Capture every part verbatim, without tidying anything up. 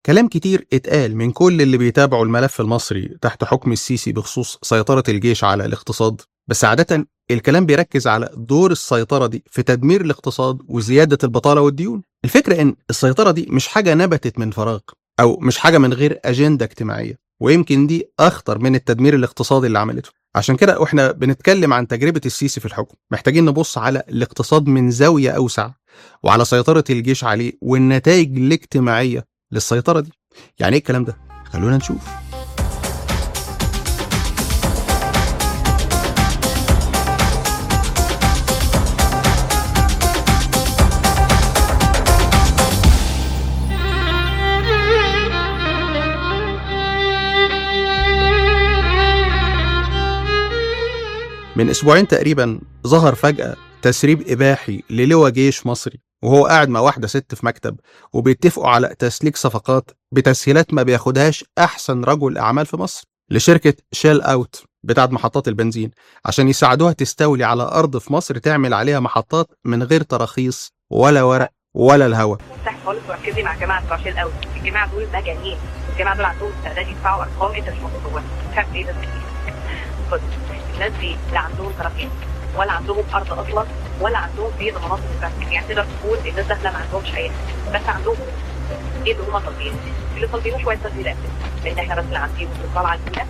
كلام كتير اتقال من كل اللي بيتابعوا الملف المصري تحت حكم السيسي بخصوص سيطرة الجيش على الاقتصاد، بس عادة الكلام بيركز على دور السيطرة دي في تدمير الاقتصاد وزيادة البطالة والديون. الفكرة إن السيطرة دي مش حاجة نبتت من فراغ، أو مش حاجة من غير أجندة اجتماعية، ويمكن دي أخطر من التدمير الاقتصادي اللي عملته. عشان كده واحنا بنتكلم عن تجربة السيسي في الحكم محتاجين نبص على الاقتصاد من زاوية أوسع، وعلى سيطرة الجيش عليه والنتائج الاجتماعية للسيطرة دي. يعني ايه الكلام ده؟ خلونا نشوف. من اسبوعين تقريبا ظهر فجأة تسريب إباحي للواء جيش مصري وهو قاعد مع واحدة ست في مكتب، وبيتفقوا على تسليك صفقات بتسهيلات ما بياخدهاش أحسن رجل أعمال في مصر لشركة شيل أوت بتاعت محطات البنزين، عشان يساعدوها تستولي على أرض في مصر تعمل عليها محطات من غير تراخيص ولا ورق ولا الهوا. مفتاح خالص وركزي مع جماعة بتوع شيل أوت، الجماعة دول مجانين، الجماعة دول عندهم استعداد يدفعوا أرقام أنت مش متصورها. فاهم إيه ده؟ بص، الناس دي لا عندهم تراخيص ولا عندهم ارض اصلا ولا عندهم في مناطق البنك، يعني تقدر تقول الناس داخله ما عندهمش اي حاجه، بس عندهم ايه اللي هم طالبين؟ اللي طالبينه شويه تسهيلات، لان احنا بس اللي عندنا الطلعه الاولى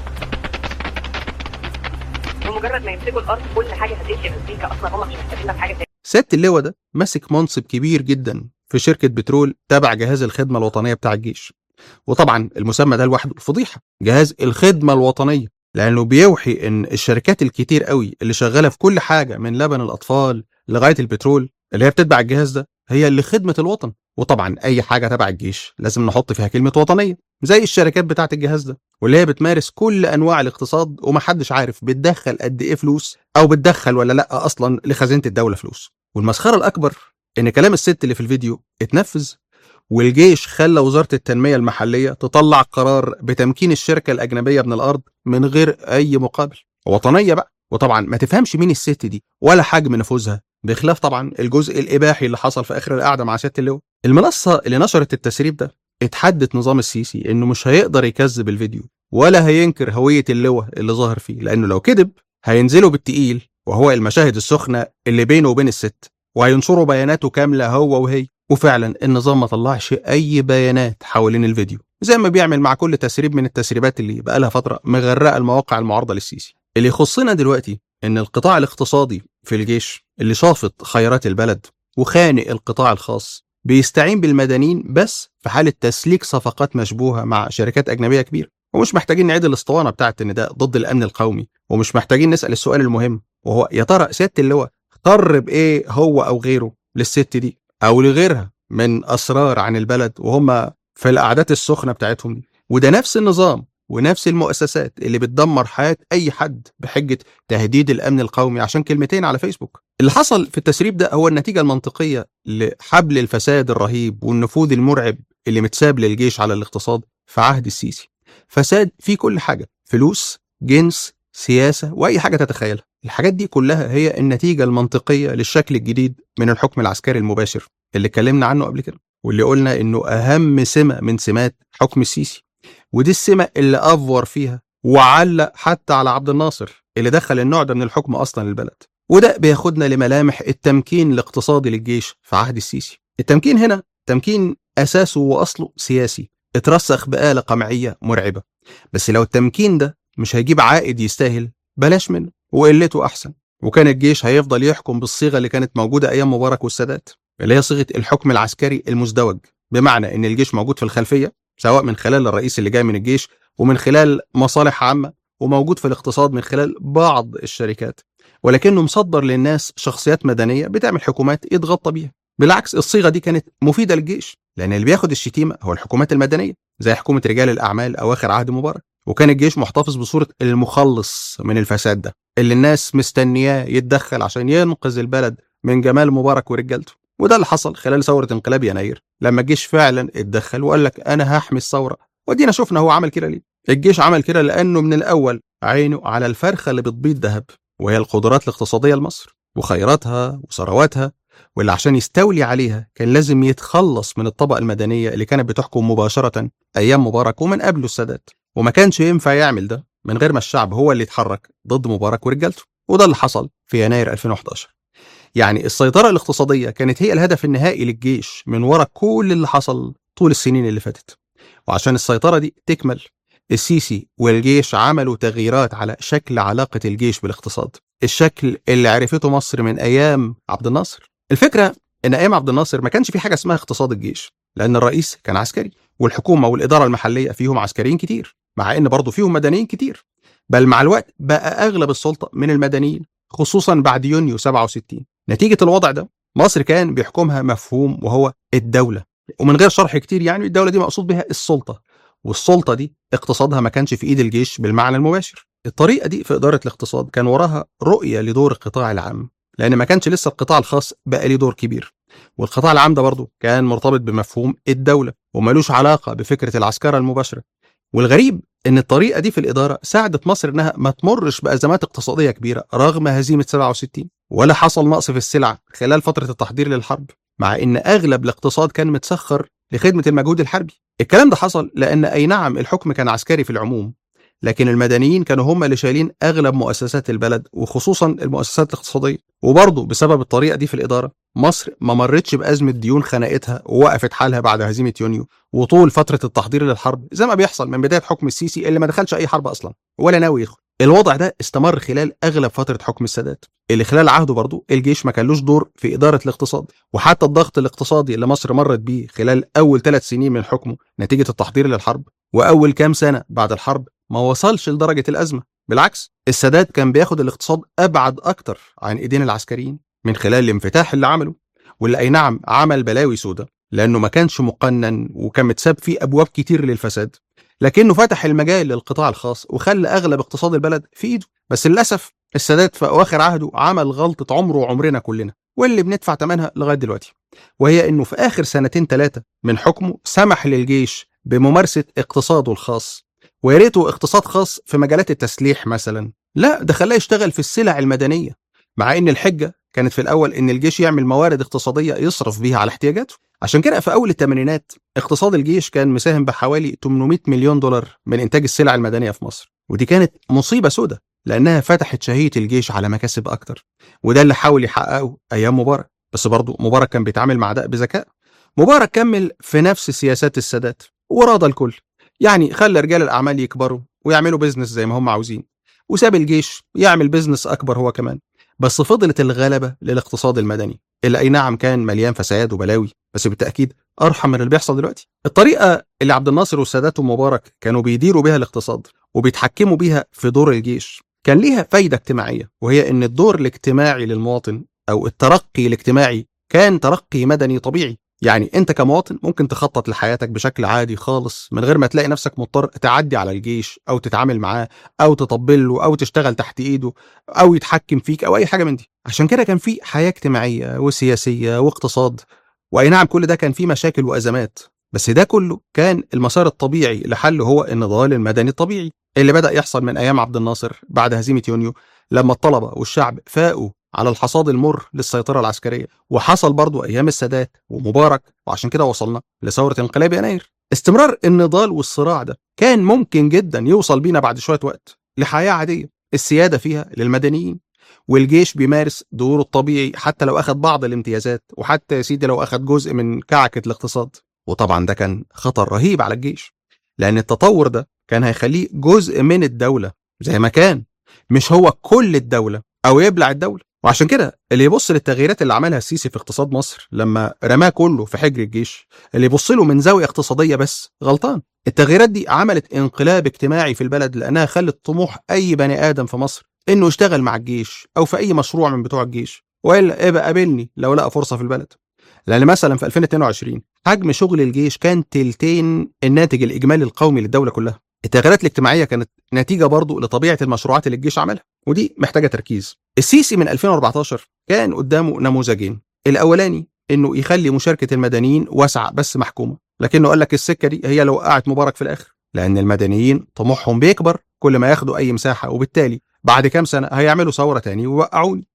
بمجرد ما يمسكوا الارض كل حاجه هتمشي مزيكا، اصلا هم مش محتاجين لك حاجه تاني. سيادة اللواء ده ماسك منصب كبير جدا في شركه بترول تبع جهاز الخدمه الوطنيه بتاع الجيش، وطبعا المسمى ده لوحده فضيحه، جهاز الخدمه الوطنيه، لأنه بيوحي إن الشركات الكتير قوي اللي شغالة في كل حاجة من لبن الأطفال لغاية البترول اللي هي بتتبع الجهاز ده هي اللي خدمة الوطن. وطبعا أي حاجة تبع الجيش لازم نحط فيها كلمة وطنية، زي الشركات بتاعة الجهاز ده واللي هي بتمارس كل أنواع الاقتصاد ومحدش عارف بتدخل قد إيه فلوس أو بتدخل ولا لأ أصلا لخزينة الدولة فلوس. والمسخرة الأكبر إن كلام الست اللي في الفيديو اتنفذ، والجيش خلى وزارة التنمية المحلية تطلع قرار بتمكين الشركة الأجنبية من الأرض من غير أي مقابل. وطنية بقى، وطبعا ما تفهمش مين الست دي ولا حجم نفوذها، بخلاف طبعا الجزء الإباحي اللي حصل في آخر القعدة مع سيادة اللواء. المنصة اللي نشرت التسريب ده اتحدت نظام السيسي إنه مش هيقدر يكذب الفيديو ولا هينكر هوية اللواء اللي ظاهر فيه، لأنه لو كذب هينزلوا بالتقيل وهو المشاهد السخنة اللي بينه وبين الست، وهينشروا بياناته كاملة هو وهي. وفعلا النظام ما طلعش اي بيانات حوالين الفيديو زي ما بيعمل مع كل تسريب من التسريبات اللي بقالها فتره مغرقه المواقع المعارضه للسيسي. اللي يخصنا دلوقتي ان القطاع الاقتصادي في الجيش اللي شافط خيرات البلد وخانق القطاع الخاص بيستعين بالمدنيين بس في حاله تسليك صفقات مشبوهه مع شركات اجنبيه كبيره. ومش محتاجين نعيد الاسطوانه بتاعه ان ده ضد الامن القومي، ومش محتاجين نسال السؤال المهم وهو يا ترى سياده اللواء قرب ايه هو او غيره للست دي او لغيرها من اسرار عن البلد وهم في القعدات السخنه بتاعتهم دي. وده نفس النظام ونفس المؤسسات اللي بتدمر حياه اي حد بحجه تهديد الامن القومي عشان كلمتين على فيسبوك. اللي حصل في التسريب ده هو النتيجه المنطقيه لحبل الفساد الرهيب والنفوذ المرعب اللي متساب للجيش على الاقتصاد في عهد السيسي. فساد في كل حاجه، فلوس، جنس، سياسه، واي حاجه تتخيلها. الحاجات دي كلها هي النتيجه المنطقيه للشكل الجديد من الحكم العسكري المباشر اللي اتكلمنا عنه قبل كده، واللي قلنا انه اهم سمة من سمات حكم السيسي. ودي السمة اللي افور فيها وعلق حتى على عبد الناصر اللي دخل النوع ده من الحكم اصلا للبلد. وده بياخدنا لملامح التمكين الاقتصادي للجيش في عهد السيسي. التمكين هنا تمكين اساسه واصله سياسي اترسخ بآلة قمعية مرعبة، بس لو التمكين ده مش هيجيب عائد يستاهل بلاش منه وقلته احسن. وكان الجيش هيفضل يحكم بالصيغة اللي كانت موجودة ايام مبارك والسادات، اللي هي صيغة الحكم العسكري المزدوج، بمعنى ان الجيش موجود في الخلفية سواء من خلال الرئيس اللي جاي من الجيش ومن خلال مصالح عامة، وموجود في الاقتصاد من خلال بعض الشركات، ولكنه مصدر للناس شخصيات مدنية بتعمل حكومات يتغطى بيها. بالعكس الصيغة دي كانت مفيدة للجيش، لأن اللي بياخد الشتيمة هو الحكومات المدنية زي حكومة رجال الأعمال أواخر عهد مبارك. وكان الجيش محتفظ بصورة المخلص من الفساد ده اللي الناس مستنياه يتدخل عشان ينقذ البلد من جمال مبارك ورجالته. وده اللي حصل خلال ثورة انقلاب يناير لما الجيش فعلا اتدخل وقال لك أنا هحمي الثورة. ودينا شفنا هو عمل كده ليه. الجيش عمل كده لأنه من الأول عينه على الفرخة اللي بتبيض ذهب، وهي القدرات الاقتصادية لمصر وخيراتها وثرواتها، واللي عشان يستولي عليها كان لازم يتخلص من الطبقة المدنية اللي كانت بتحكم مباشرة أيام مبارك ومن قبله السادات، وما كانش ينفع يعمل ده من غير ما الشعب هو اللي يتحرك ضد مبارك ورجالته، وده اللي حصل في يناير ألفين وحداشر. يعني السيطرة الاقتصادية كانت هي الهدف النهائي للجيش من وراء كل اللي حصل طول السنين اللي فاتت. وعشان السيطرة دي تكمل، السيسي والجيش عملوا تغييرات على شكل علاقة الجيش بالاقتصاد، الشكل اللي عرفته مصر من أيام عبد الناصر. الفكرة إن أيام عبد الناصر ما كانش في حاجة اسمها اقتصاد الجيش، لأن الرئيس كان عسكري والحكومة والإدارة المحلية فيهم عسكريين كتير، مع إن برضو فيهم مدنيين كتير. بل مع الوقت بقى أغلب السلطة من المدنيين، خصوصا بعد يونيو سبعة وستين. نتيجة الوضع ده مصر كان بيحكمها مفهوم وهو الدولة، ومن غير شرح كتير يعني الدولة دي مقصود بها السلطة، والسلطة دي اقتصادها ما كانش في إيد الجيش بالمعنى المباشر. الطريقة دي في إدارة الاقتصاد كان وراها رؤية لدور القطاع العام، لأن ما كانش لسه القطاع الخاص بقى ليه دور كبير، والقطاع العام ده برضه كان مرتبط بمفهوم الدولة ومالوش علاقة بفكرة العسكرة المباشرة. والغريب إن الطريقة دي في الإدارة ساعدت مصر إنها ما تمرش بأزمات اقتصادية كبيرة رغم هزيمة سبعة وستين، ولا حصل نقص في السلع خلال فترة التحضير للحرب، مع إن أغلب الاقتصاد كان متسخر لخدمة المجهود الحربي. الكلام ده حصل لأن أي نعم الحكم كان عسكري في العموم، لكن المدنيين كانوا هم اللي شايلين أغلب مؤسسات البلد وخصوصا المؤسسات الاقتصادية. وبرضه بسبب الطريقة دي في الإدارة مصر ما مرتش بأزمة ديون خنقتها ووقفت حالها بعد هزيمة يونيو وطول فترة التحضير للحرب زي ما بيحصل من بداية حكم السيسي اللي ما دخلش أي حرب أصلا ولا ناوي يدخل. الوضع ده استمر خلال أغلب فترة حكم السادات، اللي خلال عهده برضه الجيش ما كانلوش دور في إدارة الاقتصاد، وحتى الضغط الاقتصادي اللي مصر مرت بيه خلال أول ثلاث سنين من حكمه نتيجة التحضير للحرب وأول كام سنة بعد الحرب ما وصلش لدرجة الأزمة. بالعكس السادات كان بياخد الاقتصاد أبعد أكتر عن إيدين العسكريين من خلال الانفتاح اللي عمله، واللي أي نعم عمل بلاوي سودة لأنه ما كانش مقنن وكان متساب فيه أبواب كتير للفساد، لكنه فتح المجال للقطاع الخاص وخلى أغلب اقتصاد البلد في إيده. بس للأسف السادات في أواخر عهده عمل غلطة عمره وعمرنا كلنا واللي بندفع ثمنها لغاية دلوقتي، وهي إنه في آخر سنتين ثلاثة من حكمه سمح للجيش بممارسة اقتصاده الخاص، ويا ريته اقتصاد خاص في مجالات التسليح مثلا، لا ده خلاه يشتغل في السلع المدنية، مع إن الحجة كانت في الأول إن الجيش يعمل موارد اقتصادية يصرف بيها على احتياجاته. عشان كده في أول الثمانينات اقتصاد الجيش كان مساهم بحوالي ثمانمائة مليون دولار من إنتاج السلع المدنية في مصر، ودي كانت مصيبة سودة لأنها فتحت شهية الجيش على مكاسب أكتر، وده اللي حاول يحققه أيام مبارك. بس برضه مبارك كان بيتعامل مع ده بذكاء. مبارك كمل في نفس سياسات السادات وراضى الكل، يعني خلى رجال الأعمال يكبروا ويعملوا بيزنس زي ما هم عاوزين، وساب الجيش يعمل بيزنس أكبر هو كمان. بس فضلت الغلبة للاقتصاد المدني اللي أي نعم كان مليان فساد وبلاوي، بس بالتأكيد أرحم من اللي بيحصل دلوقتي. الطريقة اللي عبد الناصر والسادات ومبارك كانوا بيديروا بيها الاقتصاد وبيتحكموا بيها في دور الجيش كان ليها فايدة اجتماعية، وهي إن الدور الاجتماعي للمواطن أو الترقي الاجتماعي كان ترقي مدني طبيعي. يعني أنت كمواطن ممكن تخطط لحياتك بشكل عادي خالص من غير ما تلاقي نفسك مضطر تعدي على الجيش أو تتعامل معاه أو تطبل له أو تشتغل تحت إيده أو يتحكم فيك أو أي حاجة من دي. عشان كده كان في حياة اجتماعية وسياسية واقتصاد، وأي نعم كل ده كان فيه مشاكل وأزمات، بس ده كله كان المسار الطبيعي لحله هو النضال المدني الطبيعي اللي بدأ يحصل من أيام عبد الناصر بعد هزيمة يونيو، لما الطلبة والشعب فاقوا على الحصاد المر للسيطرة العسكرية، وحصل برضو أيام السادات ومبارك، وعشان كده وصلنا لثورة انقلاب يناير. استمرار النضال والصراع ده كان ممكن جدا يوصل بينا بعد شوية وقت لحياة عادية السيادة فيها للمدنيين، والجيش بيمارس دوره الطبيعي حتى لو أخذ بعض الامتيازات، وحتى يا سيدي لو أخذ جزء من كعكة الاقتصاد. وطبعا ده كان خطر رهيب على الجيش، لأن التطور ده كان هيخليه جزء من الدولة زي ما كان، مش هو كل الدولة أو يبلع الدولة. وعشان كده اللي يبص للتغييرات اللي عملها السيسي في اقتصاد مصر لما رماه كله في حجر الجيش، اللي يبص له من زاوية اقتصادية بس غلطان. التغييرات دي عملت انقلاب اجتماعي في البلد، لأنها خلت طموح أي بني آدم في مصر إنه يشتغل مع الجيش أو في أي مشروع من بتوع الجيش، وإلا ابقى قابلني لو لقى فرصة في البلد. لأن مثلا في ألفين واثنين وعشرين حجم شغل الجيش كان تلتين الناتج الإجمالي القومي للدولة كلها. التغييرات الاجتماعية كانت نتيجة برضو لطبيعة المشروعات اللي الجيش عملها، ودي محتاجة تركيز. السيسي من ألفين وأربعتاشر كان قدامه نموذجين، الأولاني إنه يخلي مشاركة المدنيين واسعة بس محكومة، لكنه قال لك السكة دي هي لو وقعت مبارك في الآخر، لأن المدنيين طموحهم بيكبر كل ما ياخدوا أي مساحة، وبالتالي بعد كام سنة هيعملوا ثورة تاني ويوقعوني.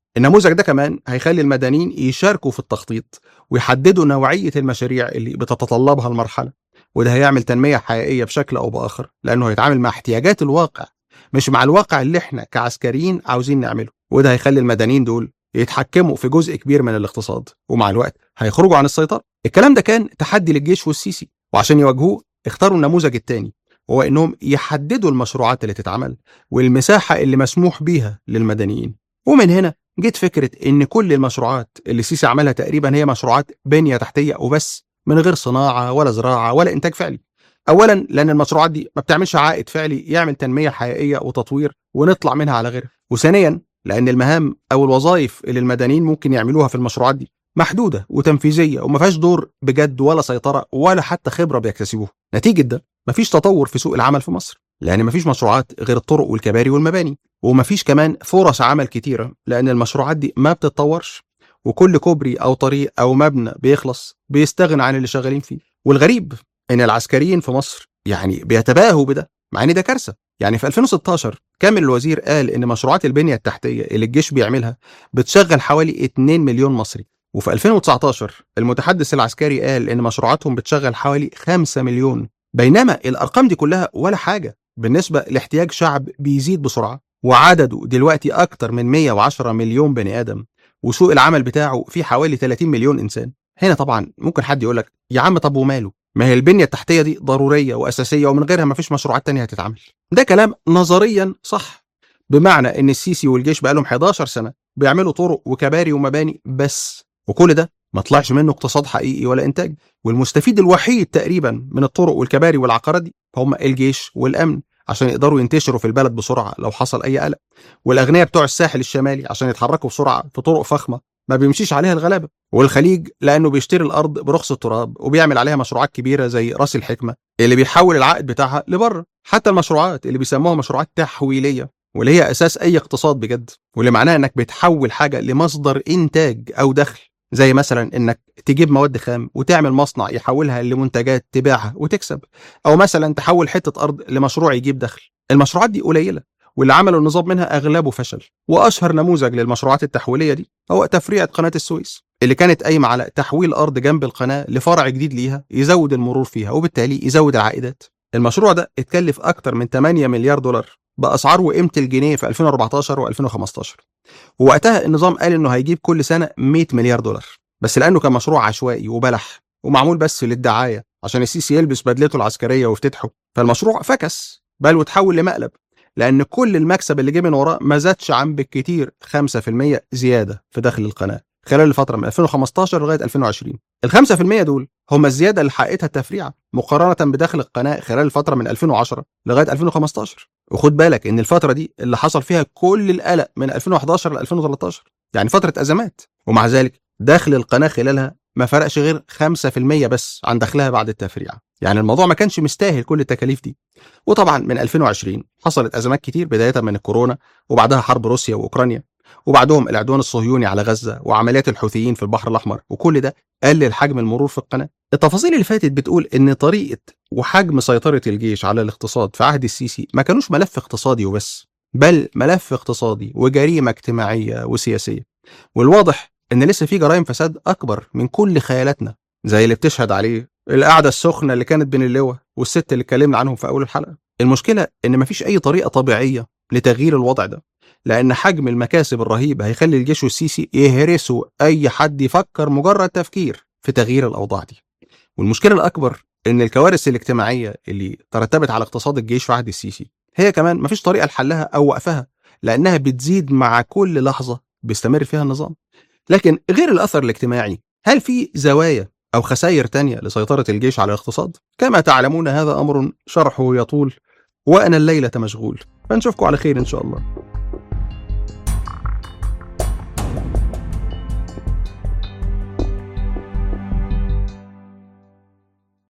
النموذج ده كمان هيخلي المدنيين يشاركوا في التخطيط ويحددوا نوعية المشاريع اللي بتتطلبها المرحلة، وده هيعمل تنمية حقيقية بشكل أو بآخر، لأنه هيتعامل مع احتياجات الواقع مش مع الواقع اللي احنا كعسكريين عاوزين نعمله. وده هيخلي المدنيين دول يتحكموا في جزء كبير من الاقتصاد، ومع الوقت هيخرجوا عن السيطرة. الكلام ده كان تحدي للجيش والسيسي، وعشان يواجهوه اختاروا النموذج التاني، وهو انهم يحددوا المشروعات اللي تتعمل والمساحة اللي مسموح بيها للمدنيين. ومن هنا جت فكرة ان كل المشروعات اللي السيسي عملها تقريبا هي مشروعات بنية تحتية وبس، من غير صناعة ولا زراعة ولا انتاج فعلي. اولا لان المشروعات دي ما بتعملش عائد فعلي يعمل تنمية حقيقية وتطوير ونطلع منها على غيرها. وثانيا لان المهام او الوظائف اللي المدنيين ممكن يعملوها في المشروعات دي محدودة وتنفيذية، وما فيهاش دور بجد ولا سيطرة ولا حتى خبرة بيكتسبوها. نتيجة ده مفيش تطور في سوق العمل في مصر، لأن مفيش مشروعات غير الطرق والكباري والمباني، ومفيش كمان فرص عمل كتيرة لأن المشروعات دي ما بتتطورش، وكل كوبري أو طريق أو مبنى بيخلص بيستغنى عن اللي شغالين فيه. والغريب إن العسكريين في مصر يعني بيتباهوا بده، مع إن ده كارثة. يعني في ألفين وستاشر كامل الوزير قال إن مشروعات البنية التحتية اللي الجيش بيعملها بتشغل حوالي اتنين مليون مصري، وفي ألفين وتسعتاشر المتحدث العسكري قال إن مشروعاتهم بتشغل حوالي خمسة مليون، بينما الأرقام دي كلها ولا حاجة بالنسبة لاحتياج شعب بيزيد بسرعة وعدده دلوقتي أكتر من مية وعشرة مليون بني آدم، وسوق العمل بتاعه فيه حوالي ثلاثين مليون إنسان. هنا طبعا ممكن حد يقولك يا عم طب وماله، ما هي البنية التحتية دي ضرورية وأساسية ومن غيرها مفيش مشروعات تانية هتتعمل. ده كلام نظريا صح، بمعنى إن السيسي والجيش بقالهم حداشر سنة بيعملوا طرق وكباري ومباني بس، وكل ده ما طلعش منه اقتصاد حقيقي ولا إنتاج. والمستفيد الوحيد تقريبا من الطرق والكباري والعقارات دي هم الجيش والأمن، عشان يقدروا ينتشروا في البلد بسرعة لو حصل أي قلق، والأغنياء بتوع الساحل الشمالي عشان يتحركوا بسرعة في طرق فخمة ما بيمشيش عليها الغلابة، والخليج لأنه بيشتري الأرض برخص التراب وبيعمل عليها مشروعات كبيرة زي راس الحكمة اللي بيحول العائد بتاعها لبره. حتى المشروعات اللي بيسموها مشروعات تحويلية واللي هي أساس أي اقتصاد بجد، واللي معناها إنك بتحول حاجة لمصدر إنتاج أو دخل، زي مثلا إنك تجيب مواد خام وتعمل مصنع يحولها لمنتجات تبيعها وتكسب، أو مثلا تحول حتة أرض لمشروع يجيب دخل. المشروعات دي قليلة، واللي عملوا النظام منها أغلبه فشل. وأشهر نموذج للمشروعات التحويلية دي هو تفريعة قناة السويس اللي كانت قايمة على تحويل أرض جنب القناة لفرع جديد ليها يزود المرور فيها وبالتالي يزود العائدات. المشروع ده اتكلف أكتر من ثمانية مليار دولار بأسعار وقيمة الجنيه في ألفين وأربعتاشر وألفين وخمستاشر، ووقتها النظام قال إنه هيجيب كل سنة مية مليار دولار، بس لأنه كان مشروع عشوائي وبلح ومعمول بس للدعاية عشان السيسي يلبس بدلته العسكرية ويفتتحه، فالمشروع فكس بل وتحول لمقلب، لأن كل المكسب اللي جه من وراه ما زادش عن بالكتير خمسة في المية زيادة في دخل القناة خلال الفترة من ألفين وخمستاشر لغاية ألفين وعشرين. ال خمسة في المية دول هم الزيادة اللي حققتها التفريعة مقارنة بدخل القناة خلال الفترة من ألفين وعشرة لغاية ألفين وخمستاشر. وخد بالك إن الفترة دي اللي حصل فيها كل القلق من ألفين وحداشر ل ألفين وتلتاشر، يعني فترة أزمات، ومع ذلك دخل القناة خلالها ما فرقش غير خمسة في المية بس عن دخلها بعد التفريعة. يعني الموضوع ما كانش مستاهل كل التكاليف دي. وطبعا من ألفين وعشرين حصلت أزمات كتير، بداية من الكورونا وبعدها حرب روسيا وأوكرانيا وبعدهم العدوان الصهيوني على غزة وعمليات الحوثيين في البحر الأحمر، وكل ده قلل حجم المرور في القناة. التفاصيل اللي فاتت بتقول إن طريقة وحجم سيطرة الجيش على الاقتصاد في عهد السيسي ما كانوش ملف اقتصادي وبس، بل ملف اقتصادي وجريمة اجتماعية وسياسية. والواضح إن لسه في جرائم فساد أكبر من كل خيالاتنا، زي اللي بتشهد عليه القعدة السخنة اللي كانت بين اللواء والست اللي اتكلمنا عنهم في أول الحلقة. المشكلة إن مفيش أي طريقة طبيعية لتغيير الوضع ده، لأن حجم المكاسب الرهيب هيخلي الجيش والسيسي يهرسوا أي حد يفكر مجرد تفكير في تغيير الأوضاع دي. والمشكلة الأكبر إن الكوارث الاجتماعية اللي ترتبت على اقتصاد الجيش في عهد السيسي هي كمان مفيش طريقة لحلها أو وقفها، لأنها بتزيد مع كل لحظة بيستمر فيها النظام. لكن غير الأثر الاجتماعي، هل في زوايا أو خسائر تانية لسيطرة الجيش على الاقتصاد؟ كما تعلمون هذا أمر شرحه يطول وأنا الليلة مشغول، فنشوفكم على خير إن شاء الله.